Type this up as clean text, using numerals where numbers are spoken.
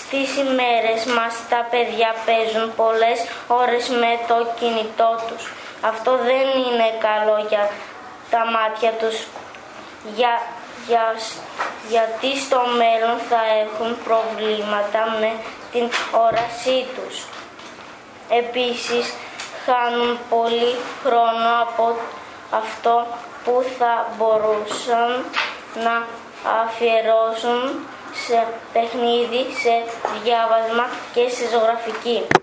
Στις ημέρες μας τα παιδιά παίζουν πολλές ώρες με το κινητό τους. Αυτό δεν είναι καλό για τα μάτια τους, γιατί στο μέλλον θα έχουν προβλήματα με την όρασή τους. Επίσης, χάνουν πολύ χρόνο από αυτό που θα μπορούσαν να αφιερώσουν σε παιχνίδι, σε διάβασμα και σε ζωγραφική.